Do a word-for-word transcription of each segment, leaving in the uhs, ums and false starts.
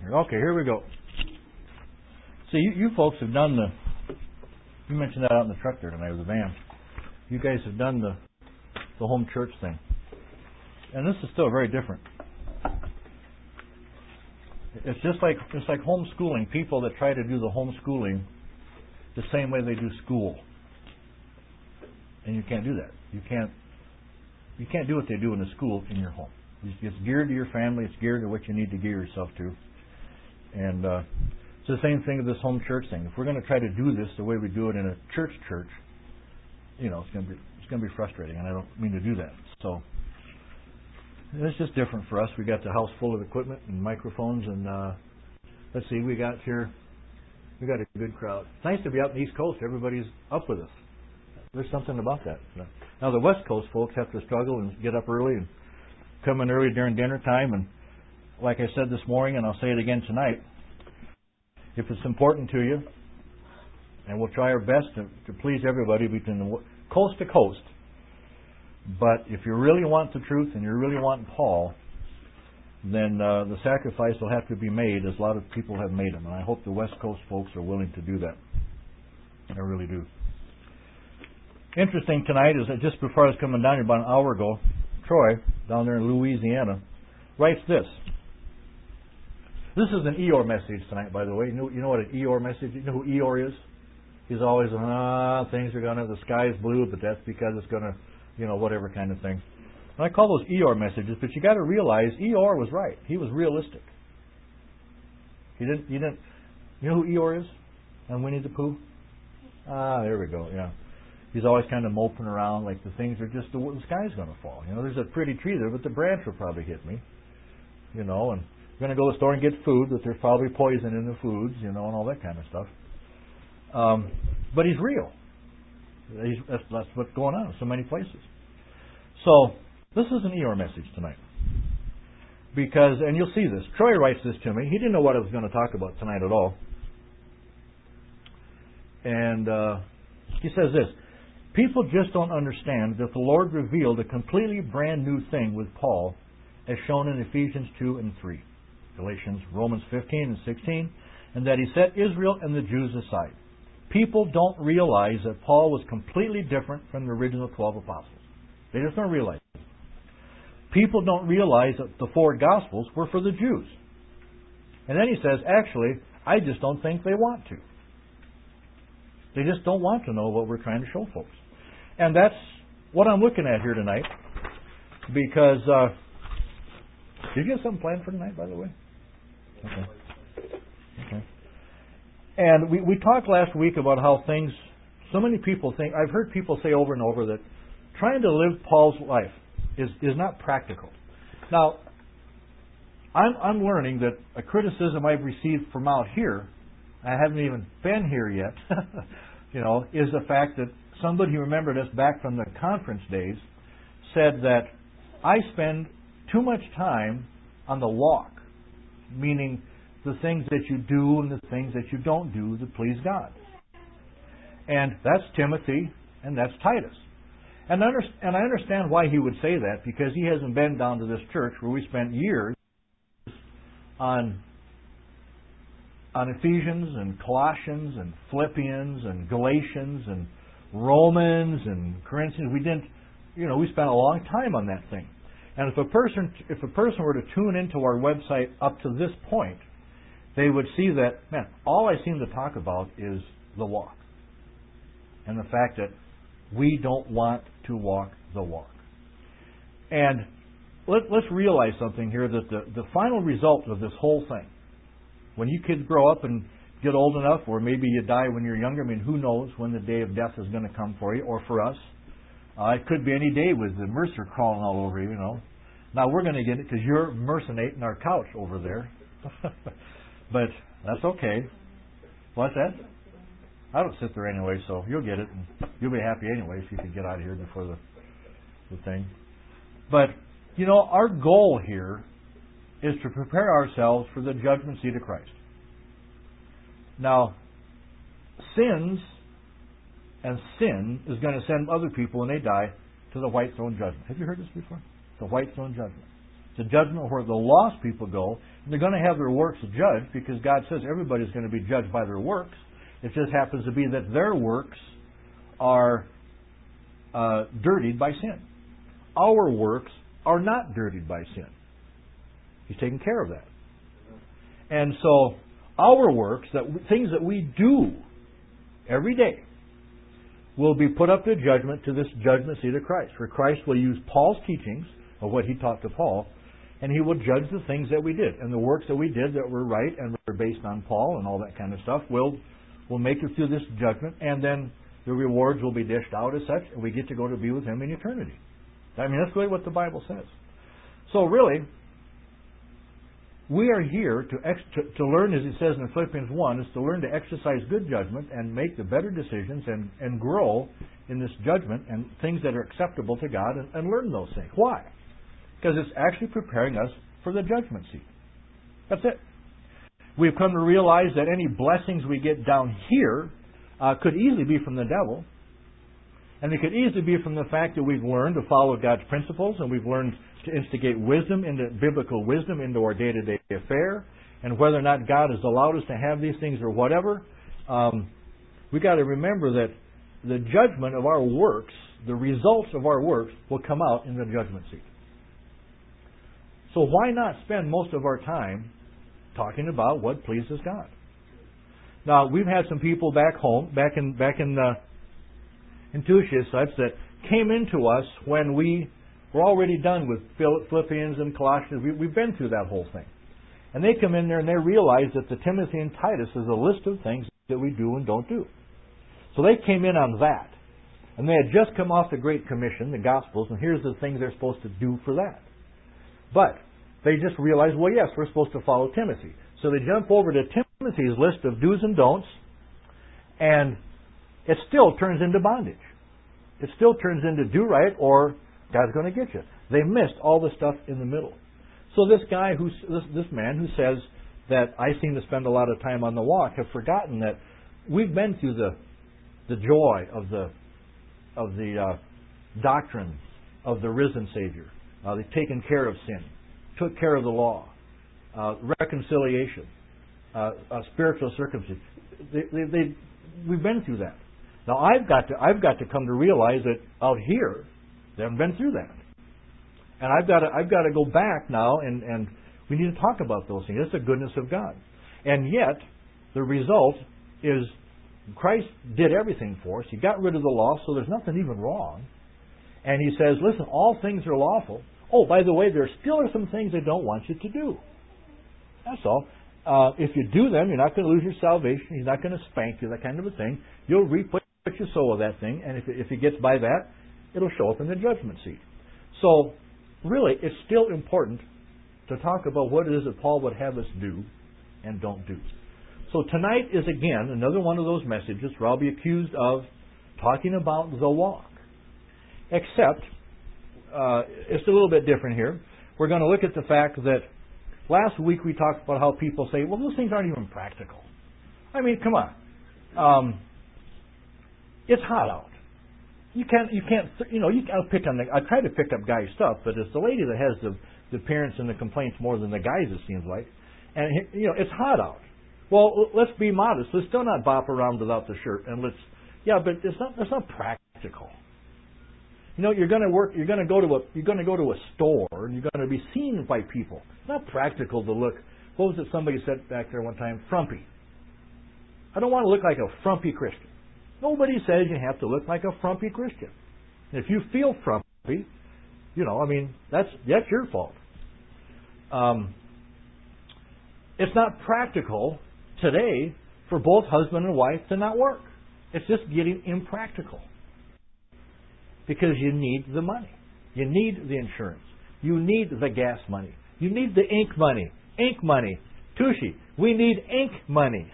here. Okay, here we go. See, you, you folks have done the, you mentioned that out in the truck there tonight with the van. You guys have done the, the home church thing. And this is still very different. It's just like it's like homeschooling. People that try to do the homeschooling the same way they do school. And you can't do that. You can't you can't do what they do in the school in your home. It's geared to your family. It's geared to what you need to gear yourself to. And uh, it's the same thing with this home church thing. If we're going to try to do this the way we do it in a church church, you know, it's going to be it's going to be frustrating, and I don't mean to do that. So it's just different for us. We got the house full of equipment and microphones, and uh, let's see, we got here, we got a good crowd. It's nice to be out in the East Coast. Everybody's up with us. There's something about that. Now the West Coast folks have to struggle and get up early and come in early during dinner time. And like I said this morning, and I'll say it again tonight, if it's important to you, and we'll try our best to, to please everybody between the coast to coast. But if you really want the truth and you really want Paul, then uh, the sacrifice will have to be made, as a lot of people have made them. And I hope the West Coast folks are willing to do that. I really do. Interesting tonight is that just before I was coming down here about an hour ago, Troy, down there in Louisiana, writes this. This is an Eeyore message tonight, by the way. You know, you know what an Eeyore message is? You know who Eeyore is? He's always, ah, things are going to, the sky's blue, but that's because it's going to, you know, whatever kind of thing. And I call those Eeyore messages, but you got to realize Eeyore was right. He was realistic. He didn't, you didn't, you know who Eeyore is? And Winnie the Pooh? Ah, there we go, yeah. He's always kind of moping around like the things are just, the, the sky's going to fall. You know, there's a pretty tree there, but the branch will probably hit me. You know, and we're going to go to the store and get food, but there's probably poison in the foods, you know, and all that kind of stuff. Um, but he's real. He's, that's, that's what's going on in so many places. So, this is an Eeyore message tonight. Because, and you'll see this, Troy writes this to me. He didn't know what I was going to talk about tonight at all. And uh, he says this, people just don't understand that the Lord revealed a completely brand new thing with Paul, as shown in Ephesians two and three, Galatians, Romans fifteen and sixteen, and that he set Israel and the Jews aside. People don't realize that Paul was completely different from the original twelve apostles. They just don't realize it. People don't realize that the four Gospels were for the Jews. And then he says, actually, I just don't think they want to. They just don't want to know what we're trying to show folks. And that's what I'm looking at here tonight. Because, uh, did you have something planned for tonight, by the way? Okay. Okay. And we, we talked last week about how things, so many people think, I've heard people say over and over that trying to live Paul's life is, is not practical. Now, I'm, I'm learning that a criticism I've received from out here, I haven't even been here yet, you know, is the fact that somebody who remembered us back from the conference days said that I spend too much time on the walk, meaning the things that you do and the things that you don't do that please God. And that's Timothy and that's Titus. And I, understand, and I understand why he would say that, because he hasn't been down to this church where we spent years on, on Ephesians and Colossians and Philippians and Galatians and Romans and Corinthians. We didn't, you know, we spent a long time on that thing. And if a person, if a person were to tune into our website up to this point, they would see that, man, all I seem to talk about is the walk. And the fact that we don't want to walk the walk. And let, let's realize something here, that the, the final result of this whole thing, when you kids grow up and get old enough, or maybe you die when you're younger, I mean, who knows when the day of death is going to come for you, or for us. Uh, it could be any day with the Mercer crawling all over you, you know. Now, we're going to get it because you're mercenating our couch over there. But that's okay. What's that? I don't sit there anyway, so you'll get it. And you'll be happy anyway if you can get out of here before the, the thing. But, you know, our goal here is to prepare ourselves for the judgment seat of Christ. Now, sins and sin is going to send other people when they die to the white throne judgment. Have you heard this before? The white throne judgment. It's a judgment where the lost people go, and they're going to have their works judged because God says everybody's going to be judged by their works. It just happens to be that their works are uh, dirtied by sin. Our works are not dirtied by sin. He's taking care of that. And so our works, that things that we do every day, will be put up to judgment to this judgment seat of Christ. For Christ will use Paul's teachings of what he taught to Paul, and he will judge the things that we did. And the works that we did that were right and were based on Paul and all that kind of stuff will will make it through this judgment, and then the rewards will be dished out as such, and we get to go to be with him in eternity. I mean, that's really what the Bible says. So really, we are here to, ex- to to learn, as it says in Philippians one, is to learn to exercise good judgment and make the better decisions and, and grow in this judgment and things that are acceptable to God, and, and learn those things. Why? Because it's actually preparing us for the judgment seat. That's it. We've come to realize that any blessings we get down here uh, could easily be from the devil. And it could easily be from the fact that we've learned to follow God's principles, and we've learned to instigate wisdom into biblical wisdom into our day-to-day affair. And whether or not God has allowed us to have these things or whatever, um, we've got to remember that the judgment of our works, the results of our works, will come out in the judgment seat. So why not spend most of our time talking about what pleases God? Now, we've had some people back home, back in back in uh, in Tusha such, that came into us when we were already done with Philippians and Colossians. We, we've been through that whole thing. And they come in there and they realize that the Timothy and Titus is a list of things that we do and don't do. So they came in on that. And they had just come off the Great Commission, the Gospels, and here's the things they're supposed to do for that. But they just realized, well, yes, we're supposed to follow Timothy. So they jump over to Timothy's list of do's and don'ts, and it still turns into bondage. It still turns into do right or God's going to get you. They missed all the stuff in the middle. So this guy, who's this, this man who says that I seem to spend a lot of time on the walk, have forgotten that we've been through the the joy of the of the uh, doctrine of the risen Savior. Uh, they've taken care of sin, took care of the law, uh, reconciliation, uh, uh, spiritual circumcision. They, they, they, we've been through that. Now I've got to I've got to come to realize that out here they haven't been through that, and I've got to I've got to go back now, and, and we need to talk about those things. It's the goodness of God, and yet the result is Christ did everything for us. He got rid of the law, so there's nothing even wrong. And He says, listen, all things are lawful. Oh, by the way, there still are some things I don't want you to do. That's all. Uh, if you do them, you're not going to lose your salvation. He's not going to spank you, that kind of a thing. You'll reap what you sow of that thing, and if it, if it gets by that, it'll show up in the judgment seat. So, really, it's still important to talk about what it is that Paul would have us do and don't do. So tonight is, again, another one of those messages where I'll be accused of talking about the walk. Except, uh, it's a little bit different here. We're going to look at the fact that last week we talked about how people say, well, those things aren't even practical. I mean, come on. Um, it's hot out. You can't, you can't, you know, you I'll pick on the, I try to pick up guys' stuff, but it's the lady that has the, the parents and the complaints more than the guys, it seems like. And, you know, it's hot out. Well, let's be modest. Let's still not bop around without the shirt, and let's, yeah, but it's not, it's not practical. You know, you're going to work, you're going to go to a, you're going to go to a store, and you're going to be seen by people. It's not practical to look, what was it somebody said back there one time? Frumpy. I don't want to look like a frumpy Christian. Nobody says you have to look like a frumpy Christian. And if you feel frumpy, you know, I mean, that's that's your fault. Um, it's not practical today for both husband and wife to not work. It's just getting impractical. Because you need the money. You need the insurance. You need the gas money. You need the ink money. Ink money. Tushy, we need ink money.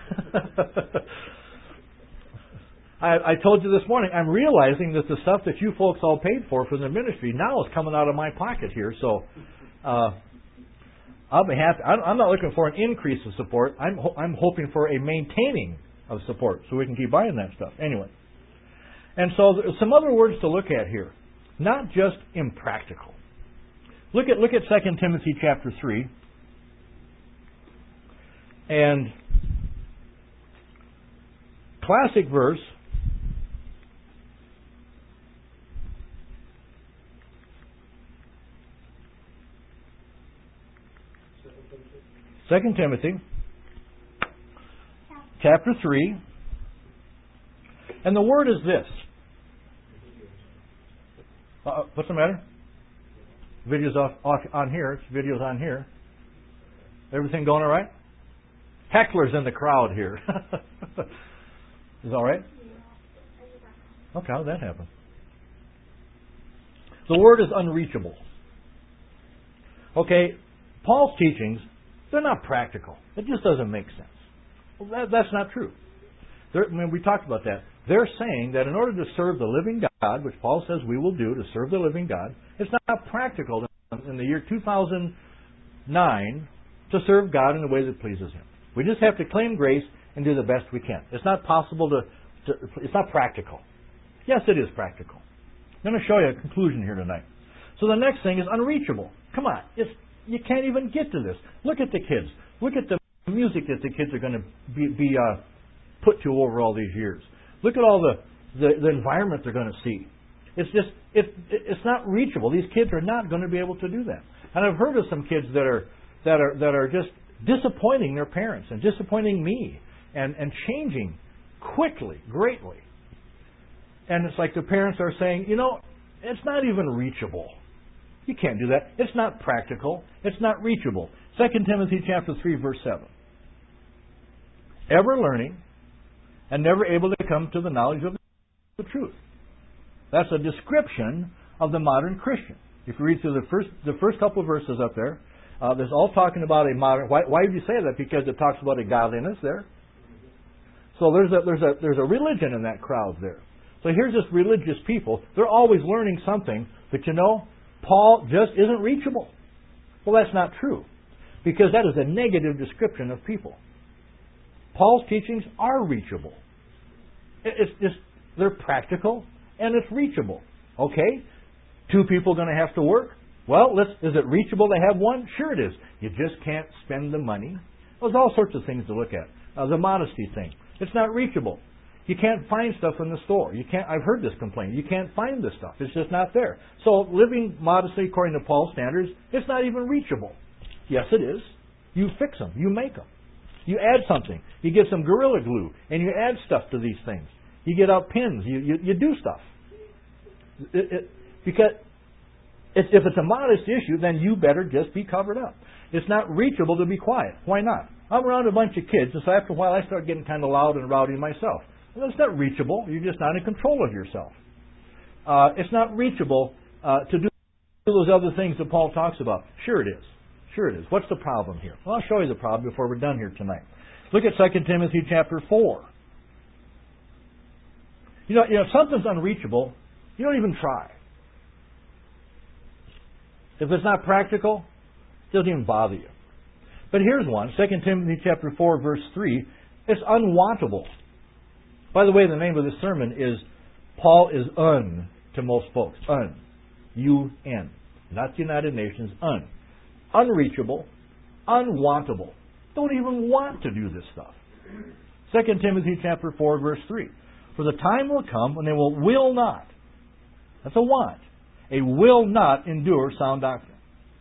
I, I told you this morning, I'm realizing that the stuff that you folks all paid for for the ministry now is coming out of my pocket here. So uh, I'll be happy. I'm not looking for an increase of support. I'm ho- I'm hoping for a maintaining of support so we can keep buying that stuff. Anyway. And so there's some other words to look at here. Not just impractical, Look at look at Second Timothy chapter three. And classic verse. Second Timothy chapter three. And the word is this. Uh, what's the matter? Video's off, off on here. It's videos on here. Everything going all right? Hecklers in the crowd here. Is all right? Okay, how did that happen? The word is unreachable. Okay, Paul's teachings, they're not practical. It just doesn't make sense. Well, that, that's not true. They're, I mean, we talked about that. They're saying that in order to serve the living God, which Paul says we will do to serve the living God, it's not practical in the year two thousand nine to serve God in a way that pleases Him. We just have to claim grace and do the best we can. It's not possible to, to it's not practical. Yes, it is practical. I'm going to show you a conclusion here tonight. So the next thing is unreachable. Come on, it's, you can't even get to this. Look at the kids. Look at the music that the kids are going to be, be uh, put to over all these years. Look at all the, the, the environment they're going to see. It's just, it, it's not reachable. These kids are not going to be able to do that. And I've heard of some kids that are that are that are just disappointing their parents and disappointing me and, and changing quickly, greatly. And it's like the parents are saying, you know, it's not even reachable. You can't do that. It's not practical. It's not reachable. Second Timothy chapter three, verse seven. Ever learning and never able to come to the knowledge of the truth. That's a description of the modern Christian. If you read through the first the first couple of verses up there, uh, there's all talking about a modern. Why, why do you say that? Because it talks about a godliness there. So there's a there's a there's a religion in that crowd there. So here's this religious people. They're always learning something, but you know, Paul just isn't reachable. Well, that's not true, because that is a negative description of people. Paul's teachings are reachable. It's just they're practical and it's reachable. Okay, two people going to have to work. Well, let's, is it reachable to have one? Sure it is. You just can't spend the money. There's all sorts of things to look at. Uh, the modesty thing. It's not reachable. You can't find stuff in the store. You can't. I've heard this complaint. You can't find this stuff. It's just not there. So living modestly according to Paul's standards, it's not even reachable. Yes, it is. You fix them. You make them. You add something. You get some Gorilla Glue, and you add stuff to these things. You get out pins. You you, you do stuff. It, it, because it's, if it's a modest issue, then you better just be covered up. It's not reachable to be quiet. Why not? I'm around a bunch of kids, and so after a while I start getting kind of loud and rowdy myself. Well, it's not reachable. You're just not in control of yourself. Uh, it's not reachable uh, to do those other things that Paul talks about. Sure it is. Sure it is. What's the problem here? Well, I'll show you the problem before we're done here tonight. Look at Second Timothy chapter four. You know, you know, if something's unreachable, you don't even try. If it's not practical, it doesn't even bother you. But here's one, Second Timothy chapter four, verse three. It's unwantable. By the way, the name of this sermon is Paul is un to most folks. Un. U N. Not the United Nations. Un. Unreachable. Unwantable. Don't even want to do this stuff. Second Timothy chapter four, verse three. For the time will come when they will will not. That's a want. A will not endure sound doctrine.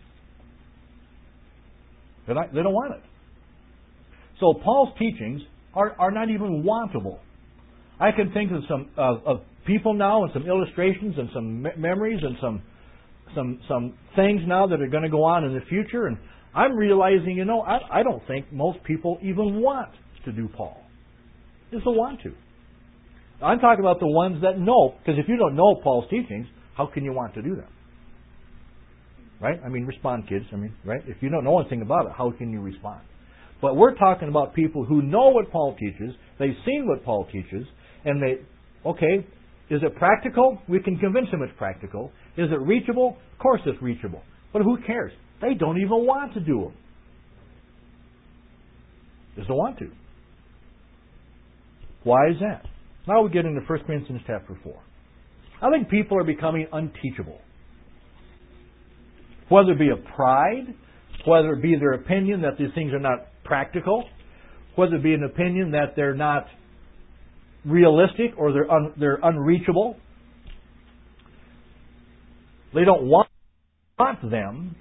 They're not, they don't want it. So Paul's teachings are, are not even wantable. I can think of some uh, of people now and some illustrations and some me- memories and some some some things now that are going to go on in the future, and I'm realizing, you know, I, I don't think most people even want to do Paul. Just don't want to. I'm talking about the ones that know, because if you don't know Paul's teachings, how can you want to do them? Right? I mean, respond, kids. I mean, right? If you don't know anything about it, how can you respond? But we're talking about people who know what Paul teaches, they've seen what Paul teaches, and they, okay, is it practical? We can convince them it's practical. Is it reachable? Of course it's reachable. But who cares? They don't even want to do them. Just don't want to. Why is that? Now we get into First Corinthians chapter four. I think people are becoming unteachable. Whether it be a pride, whether it be their opinion that these things are not practical, whether it be an opinion that they're not realistic or they're un, they're unreachable. They don't want them,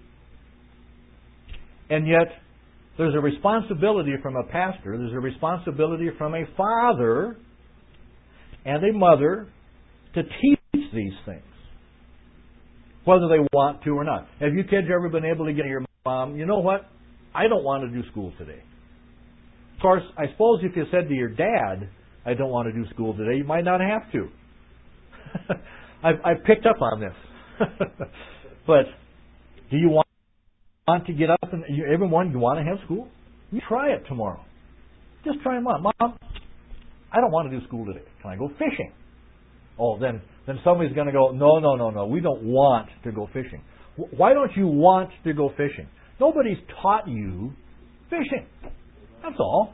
and yet there's a responsibility from a pastor, there's a responsibility from a father and a mother to teach these things, whether they want to or not. Have you kids ever been able to get your mom, you know what, I don't want to do school today? Of course, I suppose if you said to your dad, I don't want to do school today, you might not have to. I've, I've picked up on this. But do you want, want to get up and you, everyone, you want to have school? You try it tomorrow. Just try them on. Mom, I don't want to do school today. Can I go fishing? Oh, then then somebody's going to go, no, no, no, no. We don't want to go fishing. Why don't you want to go fishing? Nobody's taught you fishing. That's all.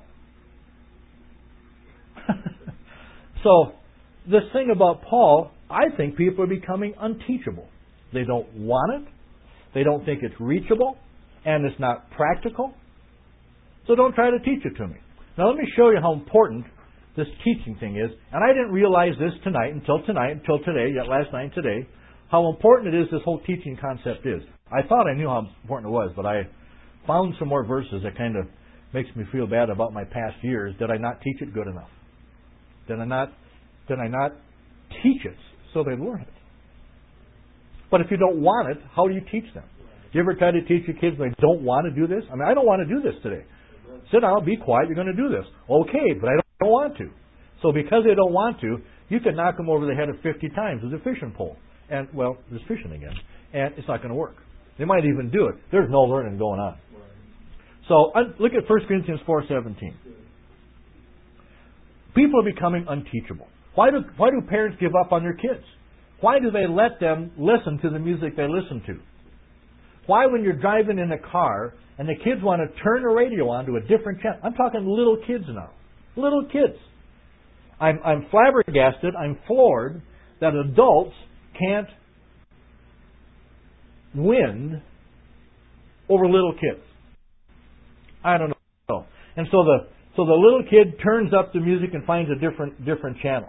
So, this thing about Paul, I think people are becoming unteachable. They don't want it. They don't think it's reachable. And it's not practical. So don't try to teach it to me. Now let me show you how important this teaching thing is. And I didn't realize this tonight, until tonight, until today, yet last night and today, how important it is this whole teaching concept is. I thought I knew how important it was, but I found some more verses that kind of makes me feel bad about my past years. Did I not teach it good enough? Did I not, did I not teach it so they learn it? But if you don't want it, how do you teach them? You ever try to teach your kids when they don't want to do this? I mean, I don't want to do this today. Sit down, be quiet, you're going to do this. Okay, but I don't want to. So because they don't want to, you can knock them over the head of fifty times with a fishing pole. And, well, there's fishing again. And it's not going to work. They might even do it. There's no learning going on. So look at First Corinthians four seventeen. People are becoming unteachable. Why do, why do parents give up on their kids? Why do they let them listen to the music they listen to? Why, when you're driving in a car and the kids want to turn the radio on to a different channel? I'm talking little kids now. Little kids. I'm, I'm flabbergasted, I'm floored that adults can't win over little kids. I don't know. And so the so the little kid turns up the music and finds a different different channel.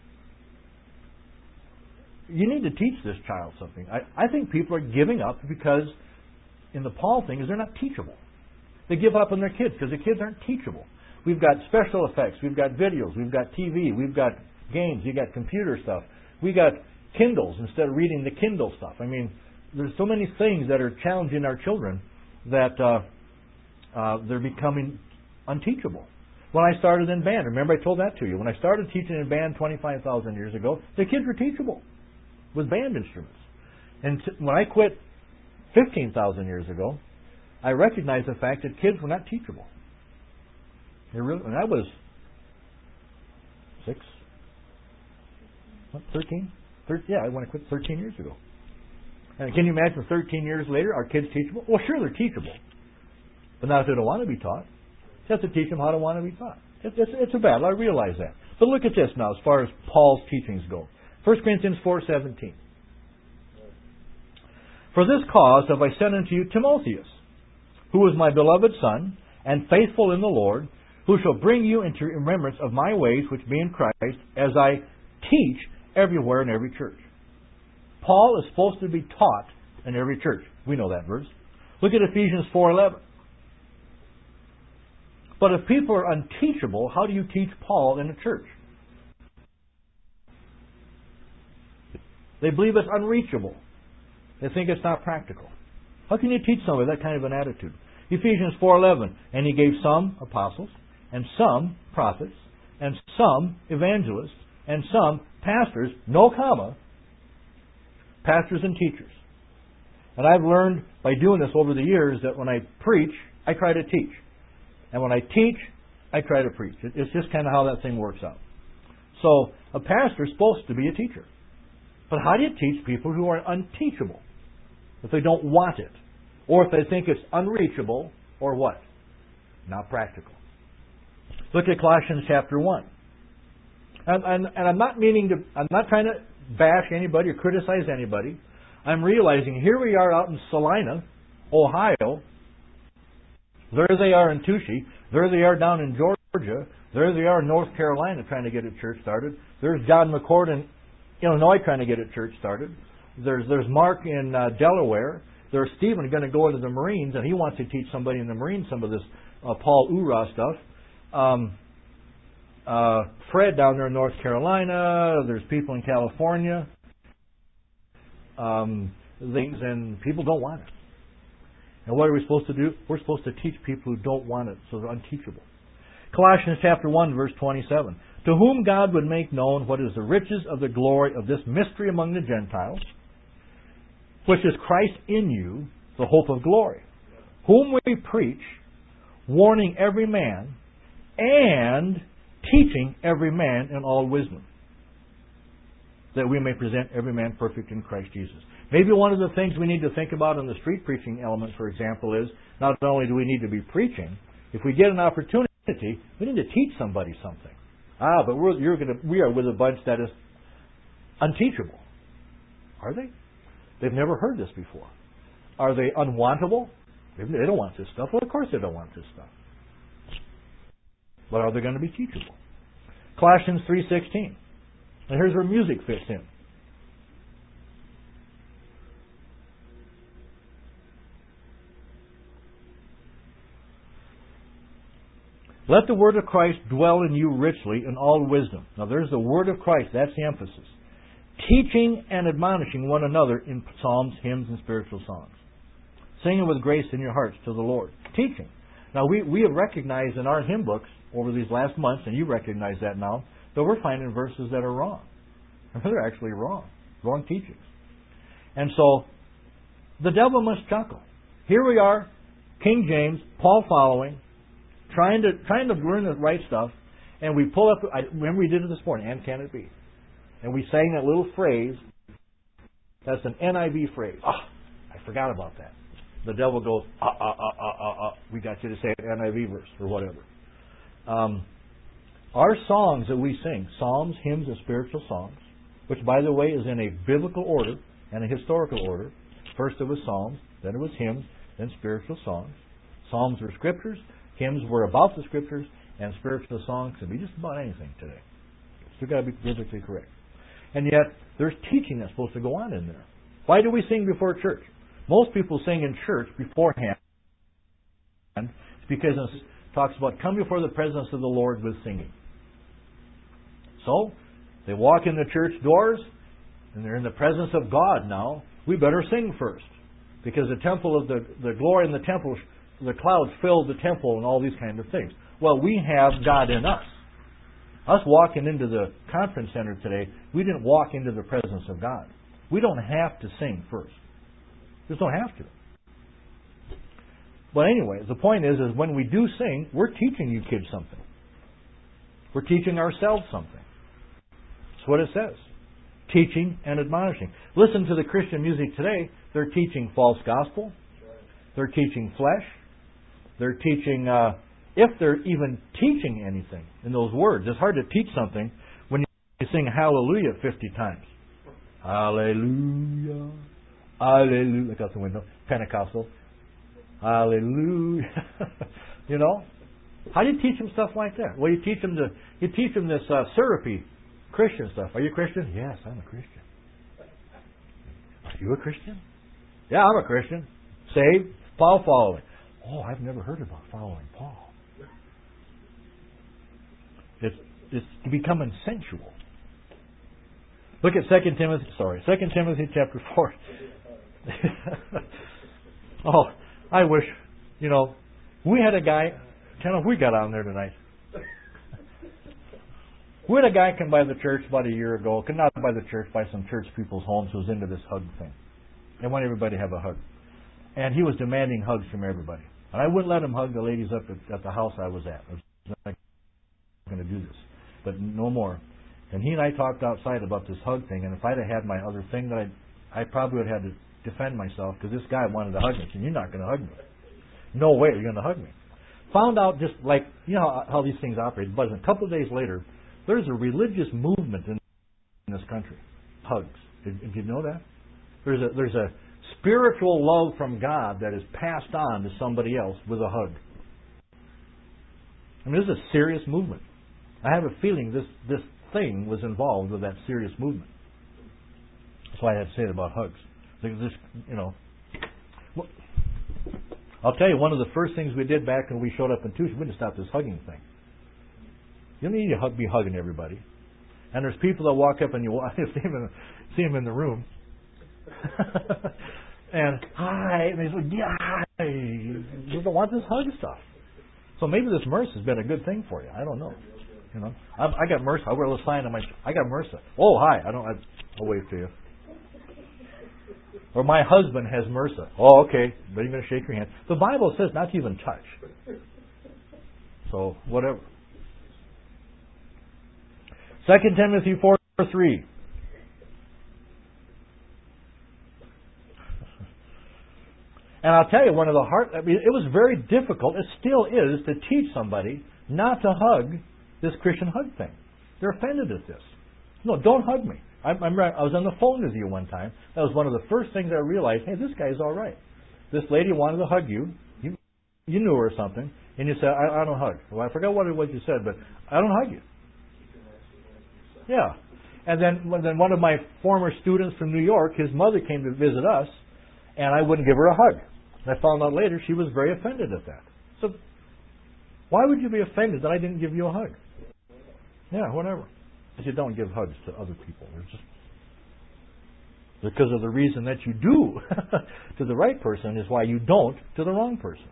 You need to teach this child something. I, I think people are giving up because in the Paul thing is they're not teachable. They give up on their kids because the kids aren't teachable. We've got special effects, we've got videos, we've got T V, we've got games, we've got computer stuff, we got Kindles instead of reading the Kindle stuff. I mean, there's so many things that are challenging our children that uh, uh, they're becoming unteachable. When I started in band, remember I told that to you, when I started teaching in band twenty-five thousand years ago, the kids were teachable with band instruments. And t- when I quit fifteen thousand years ago, I recognized the fact that kids were not teachable. They really, and I was six, what, thirteen? thirteen? Yeah, I when I quit thirteen years ago. And can you imagine thirteen years later, are kids teachable? Well, sure, they're teachable. But not if they don't want to be taught. You have to teach them how to want to be taught. It's, it's, it's a battle, I realize that. But look at this now, as far as Paul's teachings go. First Corinthians four seventeen. For this cause have I sent unto you Timotheus, who is my beloved son, and faithful in the Lord, who shall bring you into remembrance of my ways which be in Christ, as I teach everywhere in every church. Paul is supposed to be taught in every church. We know that verse. Look at Ephesians four eleven. But if people are unteachable, how do you teach Paul in a church? They believe it's unreachable. They think it's not practical. How can you teach somebody that kind of an attitude? Ephesians four eleven. And he gave some apostles, and some prophets, and some evangelists, and some pastors, no comma, pastors and teachers. And I've learned by doing this over the years that when I preach, I try to teach. And when I teach, I try to preach. It's just kind of how that thing works out. So a pastor is supposed to be a teacher. But how do you teach people who are unteachable? If they don't want it. Or if they think it's unreachable, or what? Not practical. Look at Colossians chapter one. And, and, and I'm not meaning to, I'm not trying to bash anybody or criticize anybody. I'm realizing here we are out in Salina, Ohio. There they are in Tushy. There they are down in Georgia. There they are in North Carolina trying to get a church started. There's John McCord in Illinois trying to get a church started. There's there's Mark in uh, Delaware. There's Stephen going to go into the Marines, and he wants to teach somebody in the Marines some of this uh, Paul Ura stuff. Um, uh, Fred down there in North Carolina. There's people in California. Um, things and people don't want it. And what are we supposed to do? We're supposed to teach people who don't want it, so they're unteachable. Colossians chapter one, verse twenty-seven. To whom God would make known what is the riches of the glory of this mystery among the Gentiles, which is Christ in you, the hope of glory, whom we preach, warning every man, and teaching every man in all wisdom, that we may present every man perfect in Christ Jesus. Maybe one of the things we need to think about in the street preaching element, for example, is not only do we need to be preaching, if we get an opportunity, we need to teach somebody something. Ah, but we're, you're gonna, we are with a bunch that is unteachable. Are they? They've never heard this before. Are they unwantable? They don't want this stuff. Well, of course they don't want this stuff. But are they going to be teachable? Colossians three sixteen. And here's where music fits in. Let the word of Christ dwell in you richly in all wisdom. Now there's the word of Christ. That's the emphasis. Teaching and admonishing one another in psalms, hymns, and spiritual songs. Singing with grace in your hearts to the Lord. Teaching. Now we, we have recognized in our hymn books over these last months, and you recognize that now, that we're finding verses that are wrong. They're actually wrong. Wrong teachings. And so, the devil must chuckle. Here we are, King James, Paul following, trying to trying to learn the right stuff, and we pull up, I remember we did it this morning, and can it be? And we sang that little phrase, that's an N I V phrase. Oh, I forgot about that. The devil goes, ah, ah, ah, ah, ah, ah. We got you to say an N I V verse, or whatever. Um, our songs that we sing, psalms, hymns, and spiritual songs, which, by the way, is in a biblical order and a historical order. First it was psalms, then it was hymns, then spiritual songs. Psalms were scriptures, hymns were about the scriptures, and spiritual songs can be just about anything today. Still got to be biblically correct. And yet, there's teaching that's supposed to go on in there. Why do we sing before church? Most people sing in church beforehand. It's because it talks about come before the presence of the Lord with singing. So, they walk in the church doors, and they're in the presence of God now. We better sing first. Because the temple of the, the glory in the temple, the clouds filled the temple and all these kind of things. Well, we have God in us. Us walking into the conference center today, we didn't walk into the presence of God. We don't have to sing first. Just don't have to. But anyway, the point is, is when we do sing, we're teaching you kids something. We're teaching ourselves something. That's what it says. Teaching and admonishing. Listen to the Christian music today. They're teaching false gospel. They're teaching flesh. They're teaching, uh, if they're even teaching anything in those words. It's hard to teach something when you sing hallelujah fifty times. Hallelujah. Hallelujah. Look out the window. Pentecostal. Hallelujah. You know? How do you teach them stuff like that? Well, you teach them the, you teach them this uh, syrupy Christian stuff. Are you a Christian? Yes, I'm a Christian. Are you a Christian? Yeah, I'm a Christian. Saved. Paul following. Oh, I've never heard about following Paul. It's it's becoming sensual. Look at Second Timothy. Sorry, Second Timothy chapter four. Oh, I wish you know we had a guy. Kind of we got on there tonight. We had a guy come by the church about a year ago. Come not by the church, by some church people's homes who was into this hug thing. They want everybody to have a hug. And he was demanding hugs from everybody. And I wouldn't let him hug the ladies up at, at the house I was at. I was not going to do this. But no more. And he and I talked outside about this hug thing. And if I'd have had my other thing, that I I probably would have had to defend myself because this guy wanted to hug me. And you're not going to hug me. No way you're going to hug me. Found out just like, you know how, how these things operate. But a couple of days later, there's a religious movement in, in this country. Hugs. Did, did you know that? There's a, there's a spiritual love from God that is passed on to somebody else with a hug. I mean, this is a serious movement. I have a feeling this, this thing was involved with that serious movement. That's why I had to say it about hugs. Because this, you know, well, I'll tell you, one of the first things we did back when we showed up in Tucson, we didn't stop this hugging thing. You don't need to hug, be hugging everybody. And there's people that walk up and you see them in, see them in the room. And, hi, and they say, yeah, you don't want this hug stuff. So maybe this MRSA has been a good thing for you. I don't know. You know, I, I got MRSA. I wear a little sign on my. I got MRSA. Oh, hi. I don't. I, I'll wave to you. Or my husband has MRSA. Oh, okay. But you're going to shake your hand. The Bible says not to even touch. So whatever. Second Timothy four three. And I'll tell you, one of the hard. I mean, it was very difficult. It still is to teach somebody not to hug this Christian hug thing. They're offended at this. No, don't hug me. I, I remember I was on the phone with you one time. That was one of the first things I realized. Hey, this guy's all right. This lady wanted to hug you. You, you knew her or something, and you said, I, I don't hug. Well, I forgot what it was you said, but I don't hug you. Yeah. And then, then one of my former students from New York, his mother came to visit us, and I wouldn't give her a hug. And I found out later she was very offended at that. So, why would you be offended that I didn't give you a hug? Yeah, whatever. But you don't give hugs to other people. They're just because of the reason that you do to the right person is why you don't to the wrong person.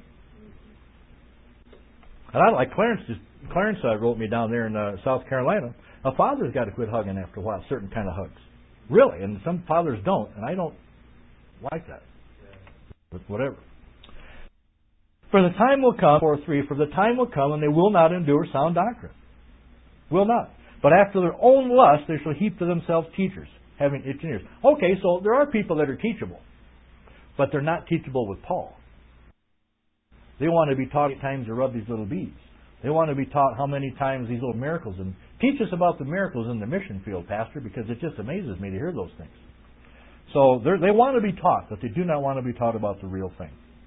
And I like Clarence. Just, Clarence uh, wrote me down there in uh, South Carolina. A father's got to quit hugging after a while, certain kind of hugs. Really, and some fathers don't, and I don't like that. But whatever. For the time will come, four three, for the time will come, and they will not endure sound doctrine. Will not. But after their own lust, they shall heap to themselves teachers, having itching ears. Okay, so there are people that are teachable, but they're not teachable with Paul. They want to be taught at times to rub these little beads. They want to be taught how many times these little miracles. And teach us about the miracles in the mission field, Pastor, because it just amazes me to hear those things. So they want to be taught, but they do not want to be taught about the real thing.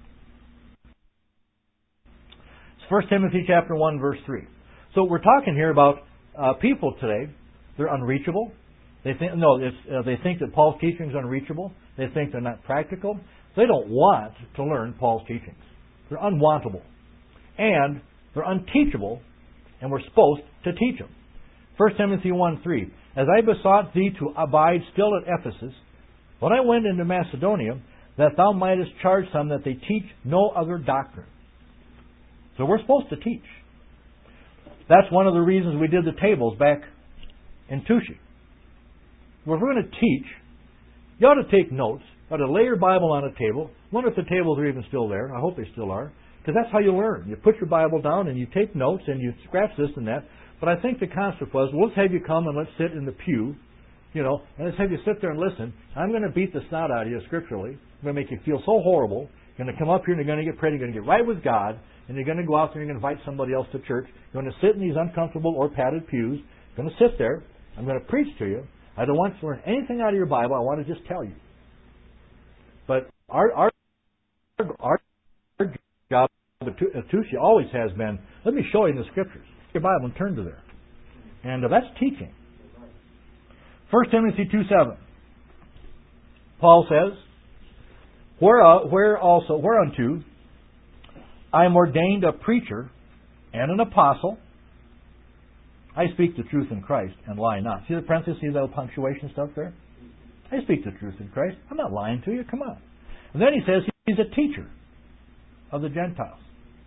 It's First Timothy chapter one, verse three. So we're talking here about uh, people today. They're unreachable. They think no, it's, uh, they think that Paul's teaching is unreachable. They think they're not practical. They don't want to learn Paul's teachings. They're unwantable, and they're unteachable, and we're supposed to teach them. First Timothy one three. As I besought thee to abide still at Ephesus, when I went into Macedonia, that thou mightest charge some that they teach no other doctrine. So we're supposed to teach. That's one of the reasons we did the tables back in Tucson. Well, if we're going to teach, you ought to take notes. You ought to lay your Bible on a table. Wonder if the tables are even still there. I hope they still are. Because that's how you learn. You put your Bible down and you take notes and you scratch this and that. But I think the concept was, well, let's have you come and let's sit in the pew. You know, and let's have you sit there and listen. I'm going to beat the snot out of you scripturally. I'm going to make you feel so horrible. You're going to come up here and you're going to get prayed. You're going to get right with God. And you're going to go out there and you're going to invite somebody else to church. You're going to sit in these uncomfortable or padded pews. You're going to sit there. I'm going to preach to you. I don't want to learn anything out of your Bible. I want to just tell you. But our our, our job at Tucson always has been, let me show you in the Scriptures. Your Bible and turn to there. And uh, that's teaching. First Timothy two seven. Paul says, Where, uh, where also, whereunto I am ordained a preacher and an apostle. I speak the truth in Christ and lie not. See the parenthesis, see that punctuation stuff there? I speak the truth in Christ. I'm not lying to you. Come on. And then he says he's a teacher of the Gentiles.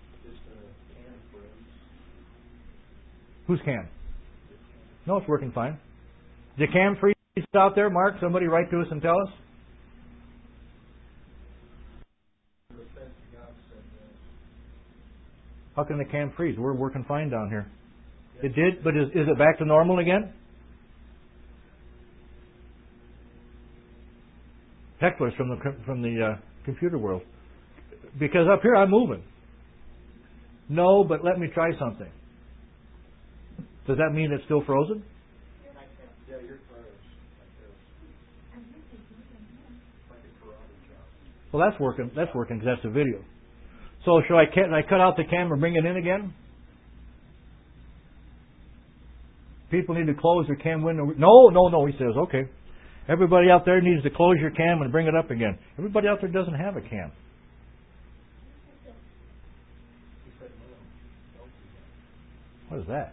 Who's can? No, it's working fine. The cam freeze out there, Mark? Somebody write to us and tell us. How can the cam freeze? We're working fine down here. It did, but is, is it back to normal again? Hecklers from the from the uh, computer world. Because up here I'm moving. No, but let me try something. Does that mean it's still frozen? Yeah, you're frozen. Well, that's working. That's working because that's a video. So should I, can I cut out the camera and bring it in again? People need to close their cam window. No, no, no, he says, okay. Everybody out there needs to close your cam and bring it up again. Everybody out there doesn't have a cam. What is that?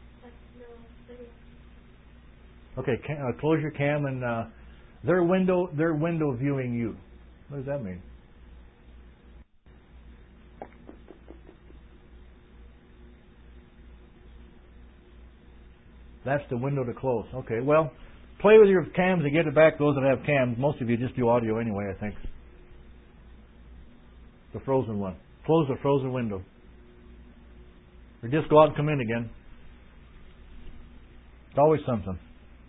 Okay, can, uh, close your cam and uh, their window, their window viewing you. What does that mean? That's the window to close. Okay, well, play with your cams and get it back. Those that have cams, most of you just do audio anyway, I think. The frozen one. Close the frozen window. Or just go out and come in again. It's always something.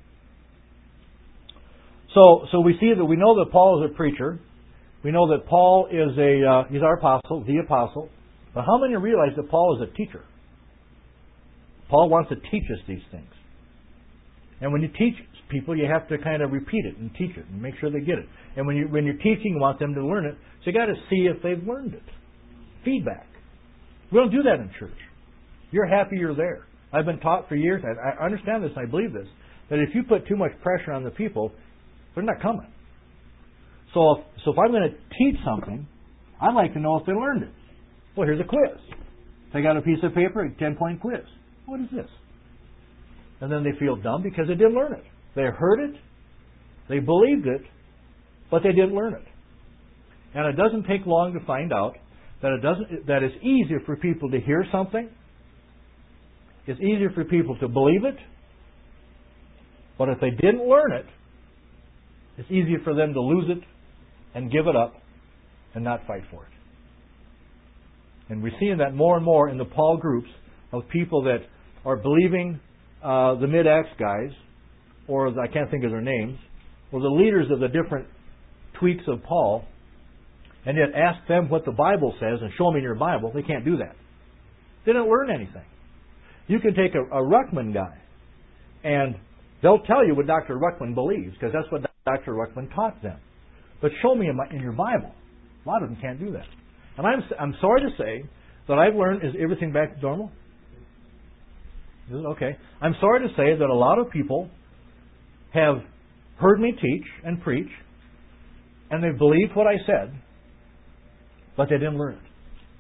So, so we see that we know that Paul is a preacher. We know that Paul is a uh, he's our apostle, the apostle. But how many realize that Paul is a teacher? Paul wants to teach us these things. And when you teach people, you have to kind of repeat it and teach it and make sure they get it. And when you when you're teaching, you want them to learn it. So you got to see if they've learned it. Feedback. We don't do that in church. You're happy you're there. I've been taught for years. I, I understand this. And I believe this. That if you put too much pressure on the people, they're not coming. So if, so if I'm going to teach something, I'd like to know if they learned it. Well, here's a quiz. They got a piece of paper, a ten-point quiz. What is this? And then they feel dumb because they didn't learn it. They heard it, they believed it, but they didn't learn it. And it doesn't take long to find out that it doesn't. That it's easier for people to hear something. It's easier for people to believe it. But if they didn't learn it, it's easier for them to lose it and give it up and not fight for it. And we're seeing that more and more in the Paul groups of people that are believing uh, the Mid-Acts guys, or the, I can't think of their names, or the leaders of the different tweaks of Paul, and yet ask them what the Bible says and show me your Bible. They can't do that. They didn't learn anything. You can take a, a Ruckman guy, and they'll tell you what Doctor Ruckman believes, because that's what Doctor Ruckman taught them. But show me in, my, in your Bible. A lot of them can't do that. And I'm I'm sorry to say that I've learned, is everything back to normal? Is it okay? I'm sorry to say that a lot of people have heard me teach and preach, and they've believed what I said, but they didn't learn it.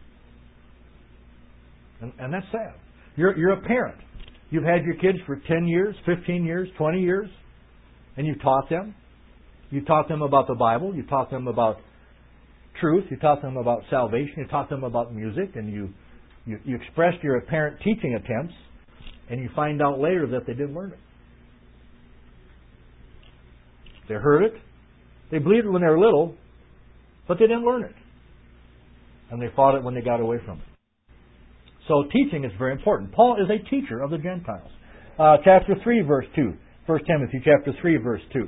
And, and that's sad. You're, you're a parent. You've had your kids for ten years, fifteen years, twenty years, and you've taught them. You taught them about the Bible. You taught them about truth. You taught them about salvation. You taught them about music. And you, you, you expressed your apparent teaching attempts, and you find out later that they didn't learn it. They heard it. They believed it when they were little, but they didn't learn it. And they fought it when they got away from it. So teaching is very important. Paul is a teacher of the Gentiles. Uh, chapter three, verse two. First Timothy chapter three, verse two.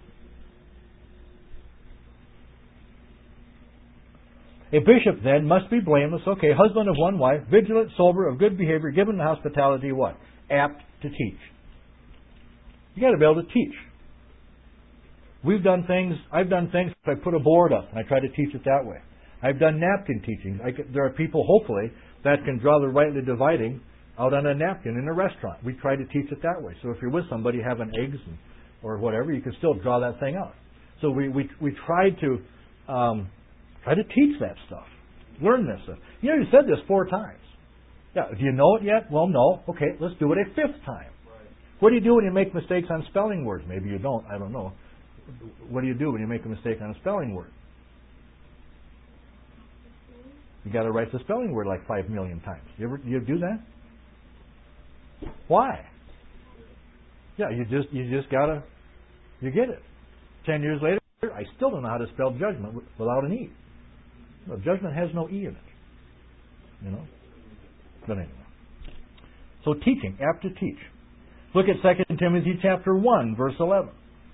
A bishop then must be blameless, okay, husband of one wife, vigilant, sober, of good behavior, given to hospitality, what? Apt to teach. You got to be able to teach. We've done things, I've done things, I put a board up and I try to teach it that way. I've done napkin teaching. I could, there are people, hopefully, that can draw the rightly dividing out on a napkin in a restaurant. We try to teach it that way. So if you're with somebody having eggs and, or whatever, you can still draw that thing out. So we we, we try to um, try to teach that stuff. Learn this stuff. You know, you said this four times. Yeah, do you know it yet? Well, no. Okay, let's do it a fifth time. Right. What do you do when you make mistakes on spelling words? Maybe you don't. I don't know. What do you do when you make a mistake on a spelling word? You got to write the spelling word like five million times. You ever you do that? Why? Yeah, you just you just gotta you get it. Ten years later, I still don't know how to spell judgment without an E. No, judgment has no E in it. You know. But anyway. So teaching, apt to teach. Look at Second Timothy chapter one, verse eleven.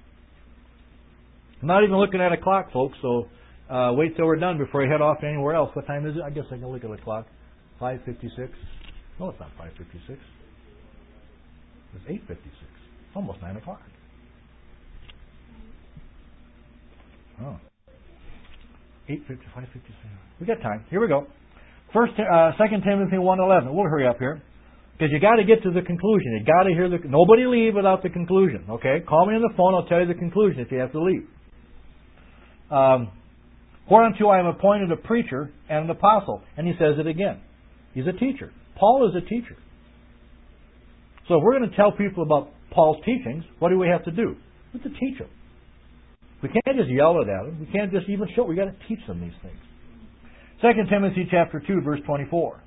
I'm not even looking at a clock, folks, so uh, wait till we're done before you head off anywhere else. What time is it? I guess I can look at the clock. five fifty-six. No, it's not five fifty-six. It's eight fifty-six. It's almost nine o'clock. Oh. eight fifty-five, fifty-seven. We got time. Here we go. First, uh, Second Timothy one eleven. We'll hurry up here. Because you got to get to the conclusion. You got to hear the... Nobody leave without the conclusion, okay? Call me on the phone. I'll tell you the conclusion if you have to leave. Um, Whereunto I am appointed a preacher and an apostle. And he says it again. He's a teacher. Paul is a teacher. So if we're going to tell people about Paul's teachings, what do we have to do? We have to teach them. We can't just yell it at them. We can't just even show. We got to teach them these things. Second Timothy chapter two, verse twenty-four.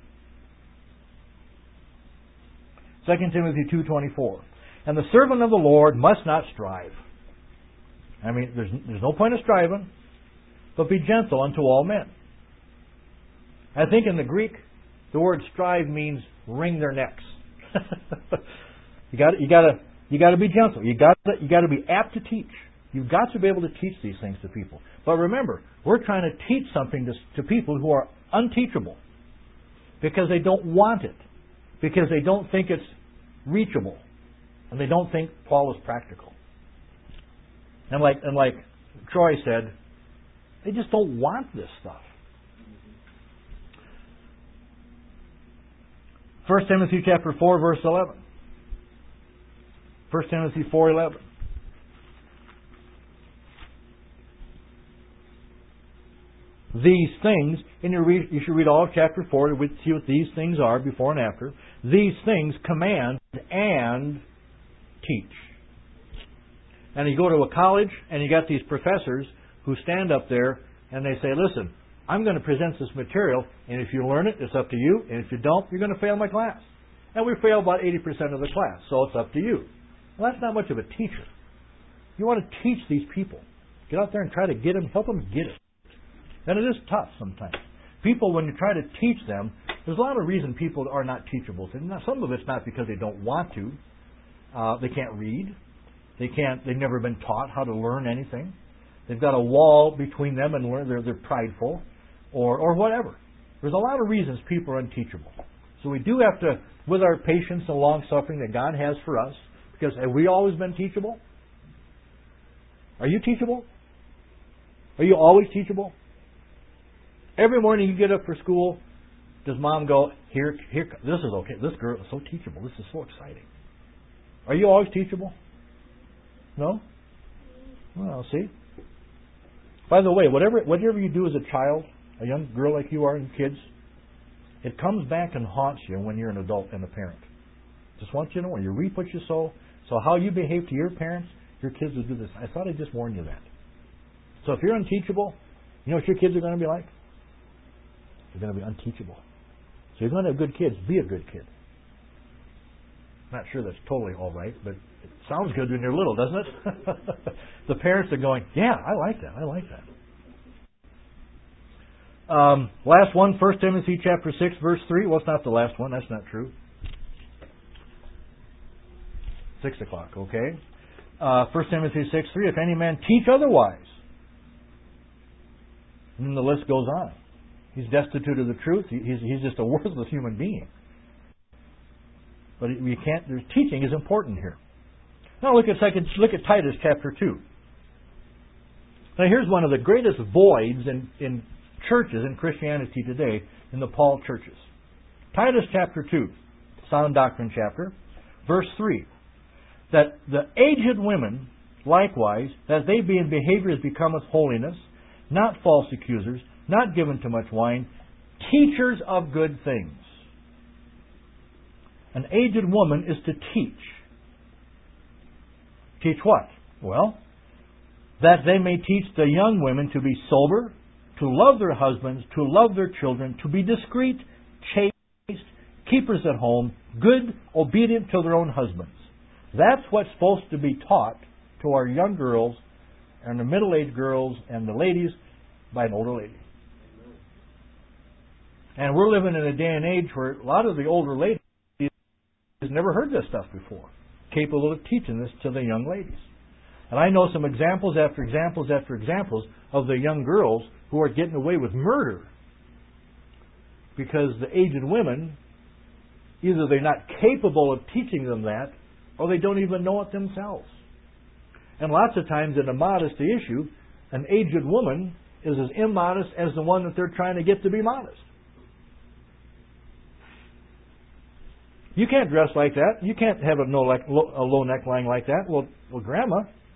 Second Timothy two twenty-four. And the servant of the Lord must not strive. I mean, there's there's no point of striving, but be gentle unto all men. I think in the Greek, the word strive means wring their necks. you got you got to you got to be gentle. You got you got to be apt to teach. You've got to be able to teach these things to people. But remember, we're trying to teach something to, to people who are unteachable because they don't want it, because they don't think it's reachable, and they don't think Paul is practical. And like and like Troy said, they just don't want this stuff. First Timothy chapter four, verse eleven. First Timothy four eleven. These things, and you, read, you should read all of chapter four to see what these things are before and after. These things command and teach. And you go to a college and you got these professors who stand up there and they say, listen, I'm going to present this material, and if you learn it, it's up to you, and if you don't, you're going to fail my class. And we fail about eighty percent of the class, so it's up to you. Well, that's not much of a teacher. You want to teach these people. Get out there and try to get them, help them get it. And it is tough sometimes. People, when you try to teach them, there's a lot of reason people are not teachable. Some of it's not because they don't want to. Uh, they can't read. They can't. They've never been taught how to learn anything. They've got a wall between them and learn. They're, they're prideful, or or whatever. There's a lot of reasons people are unteachable. So we do have to, with our patience and long suffering that God has for us, because have we always been teachable? Are you teachable? Are you always teachable? Every morning you get up for school, does mom go, here, here, this is okay. This girl is so teachable. This is so exciting. Are you always teachable? No? Well, see. By the way, whatever whatever you do as a child, a young girl like you are and kids, it comes back and haunts you when you're an adult and a parent. Just want you to know, you reap what you sow. So how you behave to your parents, your kids will do this. I thought I'd just warn you that. So if you're unteachable, you know what your kids are going to be like? They're going to be unteachable. So you're going to have good kids. Be a good kid. Not sure that's totally all right, but it sounds good when you're little, doesn't it? The parents are going, yeah, I like that. I like that. Um, last one, First Timothy chapter six, verse three. Well, it's not the last one. That's not true. Six o'clock, okay. Uh, First Timothy six, three. If any man teach otherwise, and then the list goes on. He's destitute of the truth. He's, he's just a worthless human being. But we can't. There's teaching is important here. Now look at second. Look at Titus chapter two. Now here's one of the greatest voids in, in churches in Christianity today, in the Paul churches. Titus chapter two, sound doctrine chapter, verse three. That the aged women likewise, that they be in behavior as becometh holiness, not false accusers, not given to much wine, teachers of good things. An aged woman is to teach. Teach what? Well, that they may teach the young women to be sober, to love their husbands, to love their children, to be discreet, chaste, keepers at home, good, obedient to their own husbands. That's what's supposed to be taught to our young girls and the middle-aged girls and the ladies by an older lady. And we're living in a day and age where a lot of the older ladies have never heard this stuff before, capable of teaching this to the young ladies. And I know some examples after examples after examples of the young girls who are getting away with murder because the aged women, either they're not capable of teaching them that, or they don't even know it themselves. And lots of times in a modesty issue, an aged woman is as immodest as the one that they're trying to get to be modest. You can't dress like that. You can't have a, no, like, a low neckline like that. Well, well, Grandma,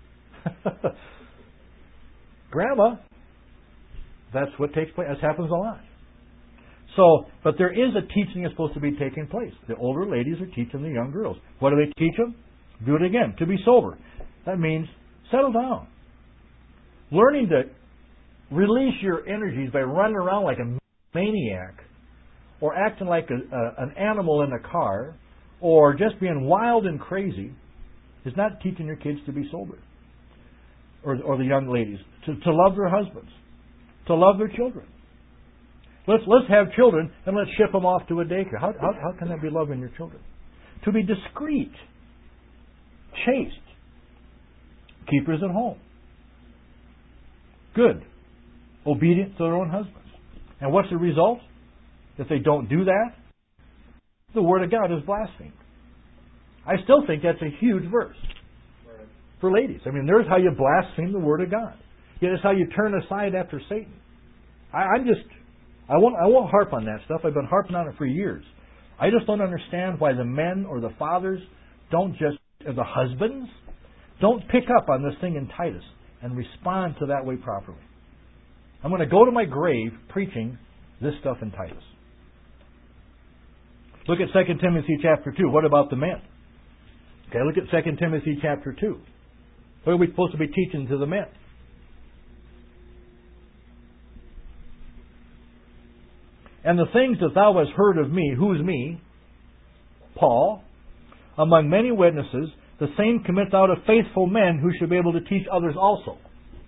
Grandma, that's what takes place. That happens a lot. So, but there is a teaching that's supposed to be taking place. The older ladies are teaching the young girls. What do they teach them? Do it again. To be sober. That means settle down. Learning to release your energies by running around like a maniac, or acting like a, a, an animal in a car, or just being wild and crazy, is not teaching your kids to be sober. Or, or the young ladies to, to love their husbands, to love their children. Let's let's have children and let's ship them off to a daycare. How, how, how can that be loving your children? To be discreet, chaste, keepers at home, good, obedient to their own husbands. And what's the result? If they don't do that, the Word of God is blasphemed. I still think that's a huge verse for ladies. I mean, there's how you blaspheme the Word of God. Yet it's how you turn aside after Satan. I, I'm just, I won't, I won't harp on that stuff. I've been harping on it for years. I just don't understand why the men or the fathers don't just, or the husbands, don't pick up on this thing in Titus and respond to that way properly. I'm going to go to my grave preaching this stuff in Titus. Look at Second Timothy chapter two. What about the men? Okay, look at Second Timothy chapter two. What are we supposed to be teaching to the men? And the things that thou hast heard of me, who's me? Paul, among many witnesses, the same commit thou to faithful men who should be able to teach others also.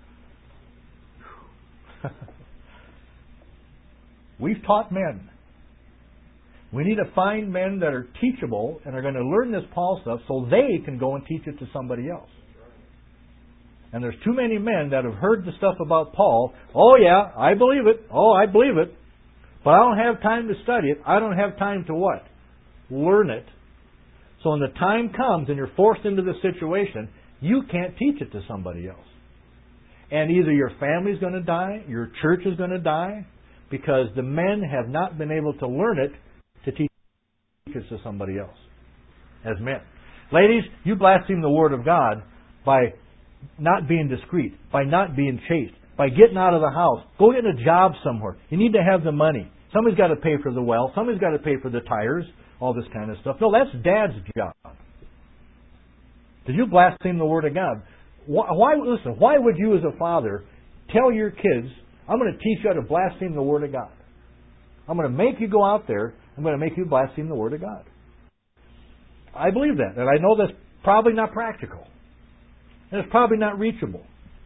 We've taught men. We need to find men that are teachable and are going to learn this Paul stuff so they can go and teach it to somebody else. And there's too many men that have heard the stuff about Paul. Oh yeah, I believe it. Oh, I believe it. But I don't have time to study it. I don't have time to what? Learn it. So when the time comes and you're forced into this situation, you can't teach it to somebody else. And either your family's going to die, your church is going to die, because the men have not been able to learn it to teach it to somebody else as men. Ladies, you blaspheme the Word of God by not being discreet, by not being chaste, by getting out of the house. Go get a job somewhere. You need to have the money. Somebody's got to pay for the well. Somebody's got to pay for the tires, all this kind of stuff. No, that's Dad's job. Did you blaspheme the Word of God? Why, why, listen, why would you as a father tell your kids, I'm going to teach you how to blaspheme the Word of God? I'm going to make you go out there. I'm going to make you blaspheme the Word of God. I believe that. And I know that's probably not practical. And it's probably not reachable.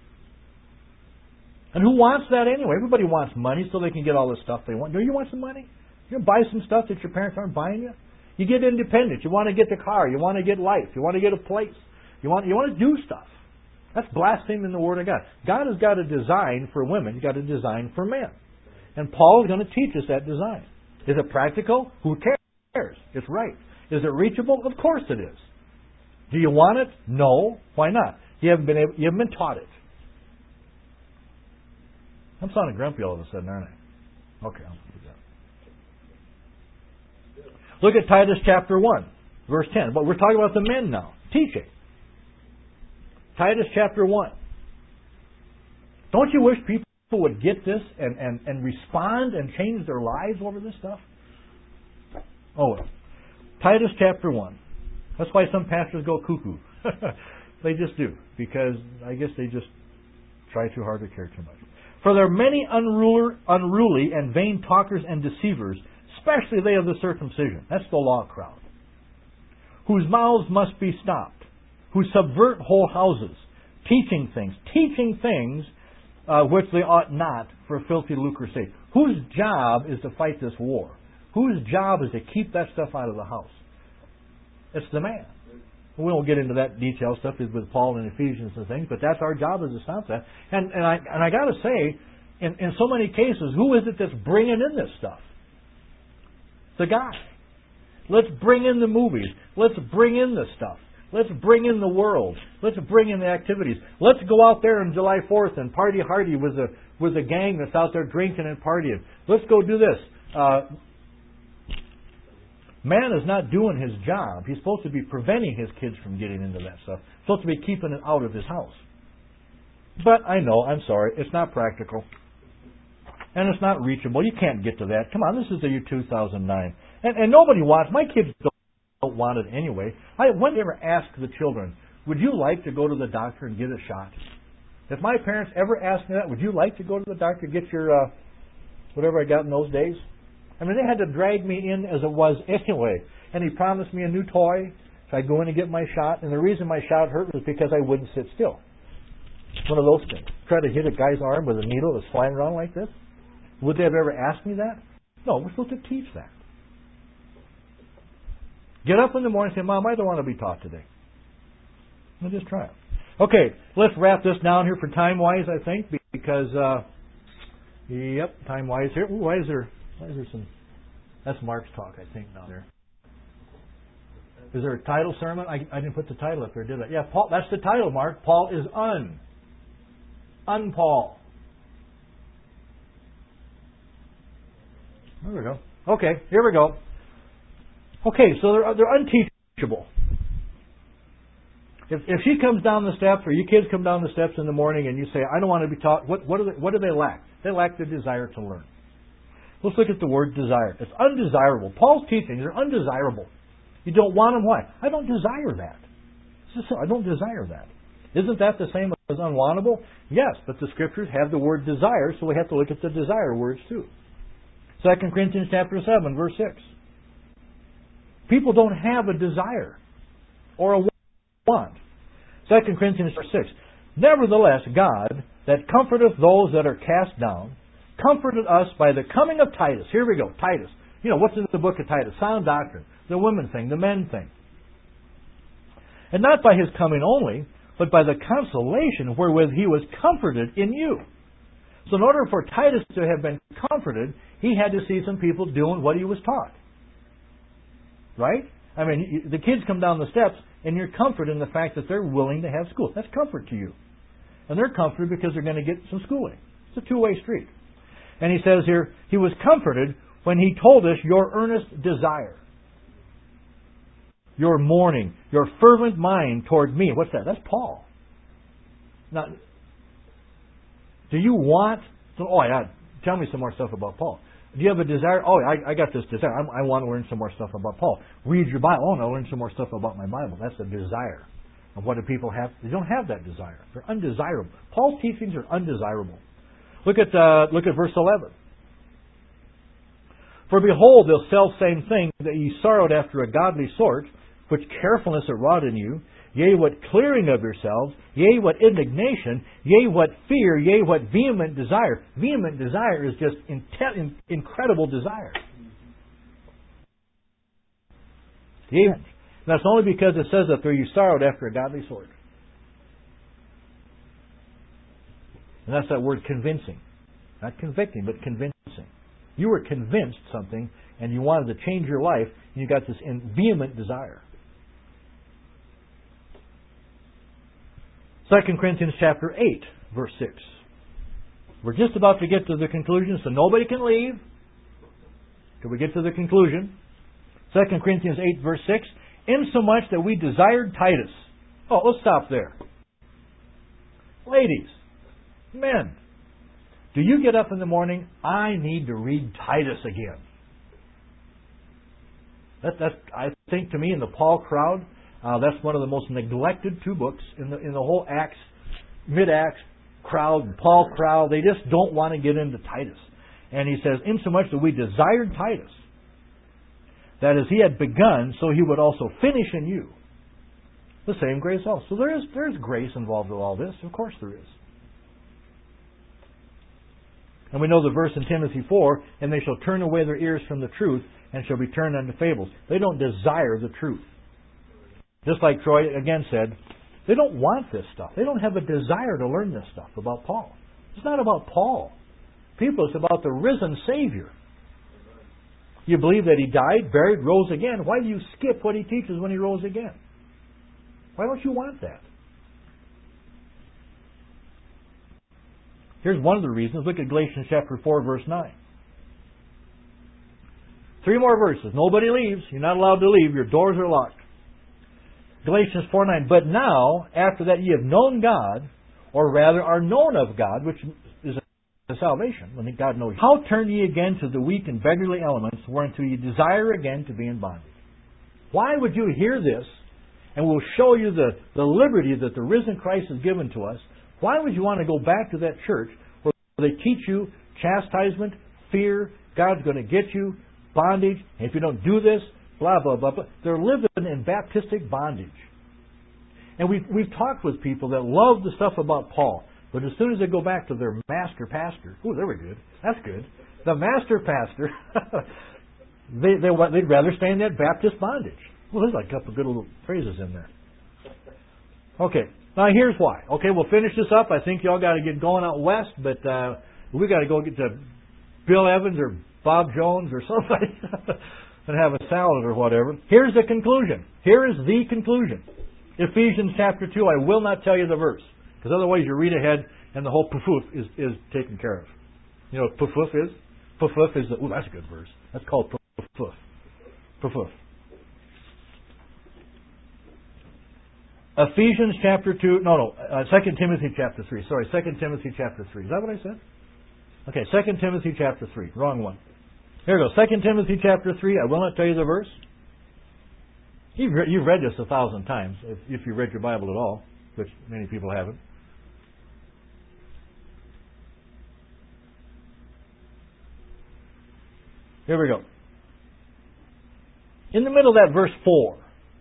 And who wants that anyway? Everybody wants money so they can get all the stuff they want. Do you want some money? You want to buy some stuff that your parents aren't buying you? You get independent. You want to get the car. You want to get life. You want to get a place. You want, you want to do stuff. That's blaspheming the Word of God. God has got a design for women. He's got a design for men. And Paul is going to teach us that design. Is it practical? Who cares? It's right. Is it reachable? Of course it is. Do you want it? No. Why not? You haven't been able, you haven't been taught it. I'm sounding grumpy all of a sudden, aren't I? Okay, I'll do that. Look at Titus chapter one, verse ten. But we're talking about the men now. Teaching. Titus chapter one. Don't you wish people would get this and, and, and respond and change their lives over this stuff? Oh well. Titus chapter one. That's why some pastors go cuckoo. They just do. Because I guess they just try too hard to care too much. For there are many unruly, unruly and vain talkers and deceivers, especially they of the circumcision. That's the law crowd. Whose mouths must be stopped. Who subvert whole houses. Teaching things. Teaching things uh, which they ought not for filthy lucre's sake. Whose job is to fight this war? Whose job is to keep that stuff out of the house? It's the man. We won't get into that detail stuff with Paul and Ephesians and things, but that's our job is to stop that. And and I and I got to say, in, in so many cases, who is it that's bringing in this stuff? The guy. Let's bring in the movies. Let's bring in the stuff. Let's bring in the world. Let's bring in the activities. Let's go out there on July fourth and party hardy with the with a gang that's out there drinking and partying. Let's go do this. Uh, man is not doing his job. He's supposed to be preventing his kids from getting into that stuff. He's supposed to be keeping it out of his house. But I know, I'm sorry, it's not practical. And it's not reachable. You can't get to that. Come on, this is the year two thousand nine. And, and nobody wants, my kids don't, don't want it anyway. I When ever ask the children, would you like to go to the doctor and get a shot? If my parents ever asked me that, would you like to go to the doctor and get your, uh, whatever I got in those days? I mean, they had to drag me in as it was anyway. And he promised me a new toy, so I'd go in and get my shot. And the reason my shot hurt was because I wouldn't sit still. One of those things. Try to hit a guy's arm with a needle that's flying around like this. Would they have ever asked me that? No, we're supposed to teach that. Get up in the morning and say, Mom, I don't want to be taught today. We'll just try it. Okay, let's wrap this down here for time-wise, I think, because, uh, yep, time-wise here. Ooh, why is there, why is there some, that's Mark's talk, I think, down there. Is there a title sermon? I, I didn't put the title up there, did I? Yeah, Paul, that's the title, Mark. Paul is un. Un-Paul. There we go. Okay, here we go. Okay, so they're, they're unteachable. If, if she comes down the steps, or you kids come down the steps in the morning and you say, I don't want to be taught, what, what, do they, what do they lack? They lack the desire to learn. Let's look at the word desire. It's undesirable. Paul's teachings are undesirable. You don't want them. Why? I don't desire that. It's just, I don't desire that. Isn't that the same as unwantable? Yes, but the Scriptures have the word desire, so we have to look at the desire words too. Second Corinthians chapter seven, verse six. People don't have a desire or a want. Second Corinthians six. Nevertheless, God, that comforteth those that are cast down, comforted us by the coming of Titus. Here we go, Titus. You know, what's in the book of Titus? Sound doctrine. The women thing, the men thing. And not by his coming only, but by the consolation wherewith he was comforted in you. So in order for Titus to have been comforted, he had to see some people doing what he was taught. Right? I mean, the kids come down the steps, and you're comforted in the fact that they're willing to have school. That's comfort to you. And they're comforted because they're going to get some schooling. It's a two-way street. And he says here, he was comforted when he told us your earnest desire, your mourning, your fervent mind toward me. What's that? That's Paul. Now, do you want to, oh yeah, tell me some more stuff about Paul. Do you have a desire? Oh, I, I got this desire. I, I want to learn some more stuff about Paul. Read your Bible. Oh, no, learn some more stuff about my Bible. That's a desire. And what do people have? They don't have that desire. They're undesirable. Paul's teachings are undesirable. Look at uh, look at verse eleven. For behold, the selfsame thing that ye sorrowed after a godly sort, which carefulness it wrought in you, yea, what clearing of yourselves, yea, what indignation, yea, what fear, yea, what vehement desire. Vehement desire is just inte- incredible desire. Yea, that's only because it says that there you sorrowed after a godly sort. And that's that word convincing. Not convicting, but convincing. You were convinced something, and you wanted to change your life, and you got this vehement desire. Second Corinthians chapter eight, verse six. We're just about to get to the conclusion, so nobody can leave till we get to the conclusion. Second Corinthians eight, verse six. Insomuch that we desired Titus. Oh, let's stop there. Ladies, men, do you get up in the morning, I need to read Titus again? That, that's, I think to me in the Paul crowd, Uh, that's one of the most neglected two books in the in the whole Acts, mid-Acts crowd, Paul crowd. They just don't want to get into Titus. And he says, insomuch that we desired Titus, that as he had begun, so he would also finish in you the same grace also. So there is there is grace involved with all this. Of course there is. And we know the verse in Timothy four, and they shall turn away their ears from the truth and shall be turned unto fables. They don't desire the truth. Just like Troy again said, they don't want this stuff. They don't have a desire to learn this stuff about Paul. It's not about Paul. People, it's about the risen Savior. You believe that He died, buried, rose again. Why do you skip what He teaches when He rose again? Why don't you want that? Here's one of the reasons. Look at Galatians chapter four, verse nine. Three more verses. Nobody leaves. You're not allowed to leave. Your doors are locked. Galatians four nine. But now, after that ye have known God, or rather are known of God, which is a salvation, when God knows you. How turn ye again to the weak and beggarly elements, whereunto ye desire again to be in bondage? Why would you hear this, and we'll show you the, the liberty that the risen Christ has given to us? Why would you want to go back to that church where they teach you chastisement, fear, God's going to get you, bondage, and if you don't do this, blah, blah, blah, blah. They're living in Baptistic bondage. And we've, we've talked with people that love the stuff about Paul, but as soon as they go back to their master pastor, ooh, they were good. That's good. The master pastor, they, they, they'd rather stay in that Baptist bondage. Well, there's like a couple good little phrases in there. Okay, now here's why. Okay, we'll finish this up. I think y'all got to get going out west, but uh, we got to go get to Bill Evans or Bob Jones or somebody and have a salad or whatever. Here's the conclusion. Here is the conclusion. Ephesians chapter two. I will not tell you the verse, because otherwise you read ahead and the whole pufoof is, is taken care of. You know what pufoof is? Pufoof is the, ooh, that's a good verse. That's called pufoof. Pufoof. Ephesians chapter two. No, no. Uh, Second Timothy chapter three. Sorry, Second Timothy chapter three. Is that what I said? Okay, Second Timothy chapter three. Wrong one. Here we go. Second Timothy chapter three. I will not tell you the verse. You've, re- you've read this a thousand times, if, if you've read your Bible at all, which many people haven't. Here we go. In the middle of that verse four,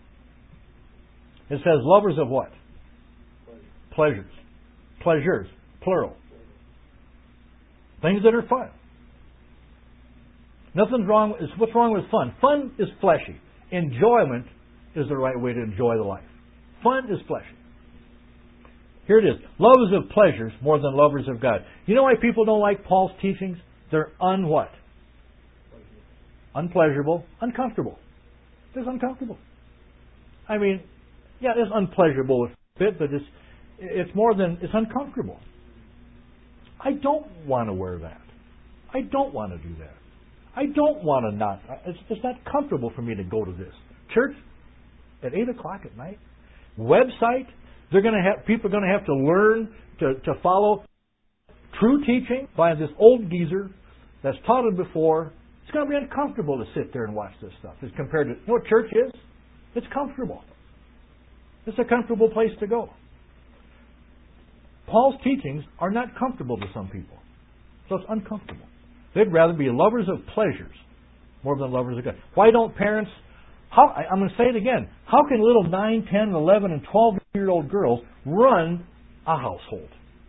it says, lovers of what? Pleasures. Pleasures. Plural. Things that are fun. Nothing's wrong. What's wrong with fun? Fun is fleshy. Enjoyment is the right way to enjoy the life. Fun is fleshy. Here it is. Lovers of pleasures more than lovers of God. You know why people don't like Paul's teachings? They're un what? Unpleasurable. Uncomfortable. It's uncomfortable. I mean, yeah, it's unpleasurable a bit, but it's it's more than it's uncomfortable. I don't want to wear that. I don't want to do that. I don't want to not. It's, it's not comfortable for me to go to this church at eight o'clock at night. Website. They're going to have people are going to have to learn to, to follow true teaching by this old geezer that's taught it before. It's going to be uncomfortable to sit there and watch this stuff as compared to, you know what church is? It's comfortable. It's a comfortable place to go. Paul's teachings are not comfortable to some people. So it's uncomfortable. They'd rather be lovers of pleasures more than lovers of God. Why don't parents, how, I'm going to say it again, how can little nine, ten, eleven, and twelve-year-old girls run a household?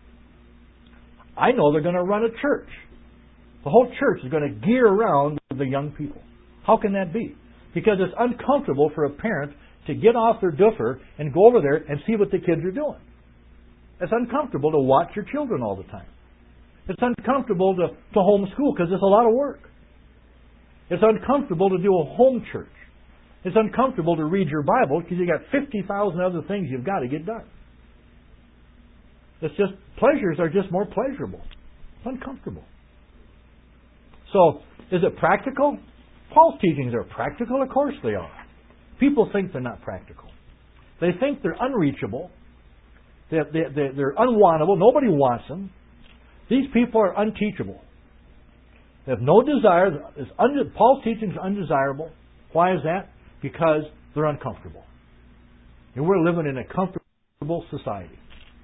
I know they're going to run a church. The whole church is going to gear around the young people. How can that be? Because it's uncomfortable for a parent to get off their duffer and go over there and see what the kids are doing. It's uncomfortable to watch your children all the time. It's uncomfortable to, to homeschool because it's a lot of work. It's uncomfortable to do a home church. It's uncomfortable to read your Bible because you got fifty thousand other things you've got to get done. It's just, pleasures are just more pleasurable. It's uncomfortable. So, is it practical? Paul's teachings are practical? Of course they are. People think they're not practical. They think they're unreachable. They're, they're, they're unwantable. Nobody wants them. These people are unteachable. They have no desire. It's un- Paul's teachings are undesirable. Why is that? Because they're uncomfortable. And we're living in a comfortable society.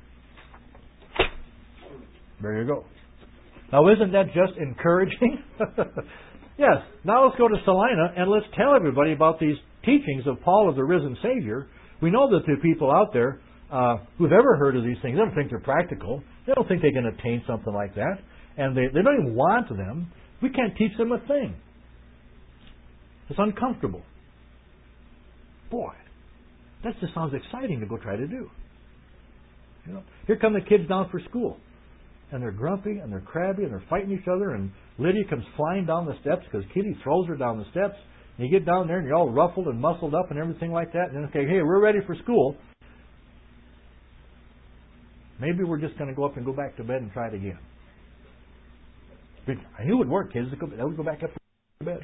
There you go. Now, isn't that just encouraging? Yes. Now let's go to Salina and let's tell everybody about these teachings of Paul of the risen Savior. We know that there are people out there uh, who've ever heard of these things. They don't think they're practical. They don't think they can attain something like that. And they, they don't even want them. We can't teach them a thing. It's uncomfortable. Boy, that just sounds exciting to go try to do. You know, here come the kids down for school. And they're grumpy, and they're crabby, and they're fighting each other, and Lydia comes flying down the steps because Kitty throws her down the steps. And you get down there, and you're all ruffled and muscled up and everything like that. And then, okay, hey, we're ready for school. Maybe we're just going to go up and go back to bed and try it again. I knew it would work, kids. That would go back up to bed.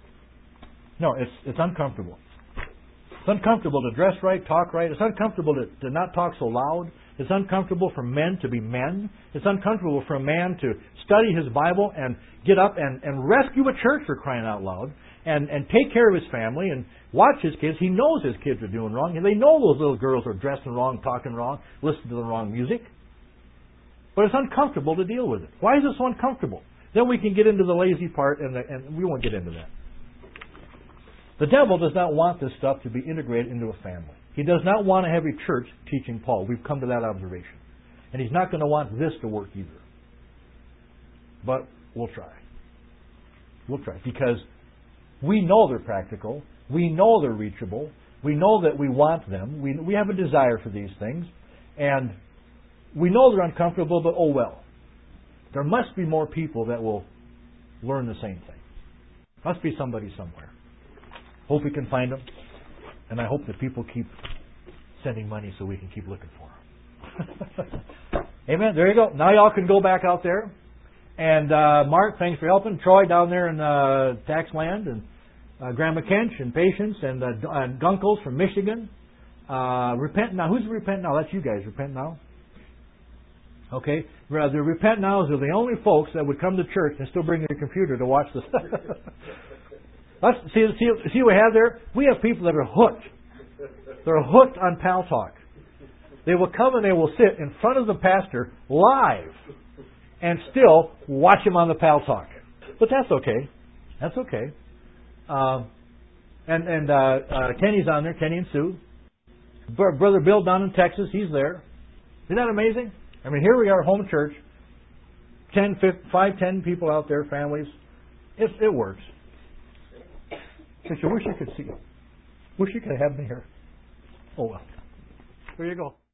No, it's it's uncomfortable. It's uncomfortable to dress right, talk right. It's uncomfortable to, to not talk so loud. It's uncomfortable for men to be men. It's uncomfortable for a man to study his Bible and get up and, and rescue a church, for crying out loud, and, and take care of his family and watch his kids. He knows his kids are doing wrong, and they know those little girls are dressing wrong, talking wrong, listening to the wrong music. But it's uncomfortable to deal with it. Why is it so uncomfortable? Then we can get into the lazy part, and, the, and we won't get into that. The devil does not want this stuff to be integrated into a family. He does not want to have a church teaching Paul. We've come to that observation. And he's not going to want this to work either. But we'll try. We'll try. Because we know they're practical. We know they're reachable. We know that we want them. We, we have a desire for these things. And we know they're uncomfortable, but oh well. There must be more people that will learn the same thing. Must be somebody somewhere. Hope we can find them. And I hope that people keep sending money so we can keep looking for them. Amen. There you go. Now y'all can go back out there. And uh, Mark, thanks for helping. Troy down there in uh, Tax Land, and uh, Grandma Kench and Patience, and, uh, and Gunkles from Michigan. Uh, repent now. Who's repent now? That's you guys. Repent now. Okay. The repent nows are the only folks that would come to church and still bring their computer to watch this. Let's see, see, see what we have there? We have people that are hooked. They're hooked on Pal Talk. They will come and they will sit in front of the pastor live and still watch him on the Pal Talk. But that's okay. That's okay. Um, and and uh, uh, Kenny's on there, Kenny and Sue. Br- Brother Bill down in Texas, he's there. Isn't that amazing? I mean, here we are, home church. Ten, five, ten people out there, families. It, it works. I wish you could see. Wish you could have me here. Oh well. There you go.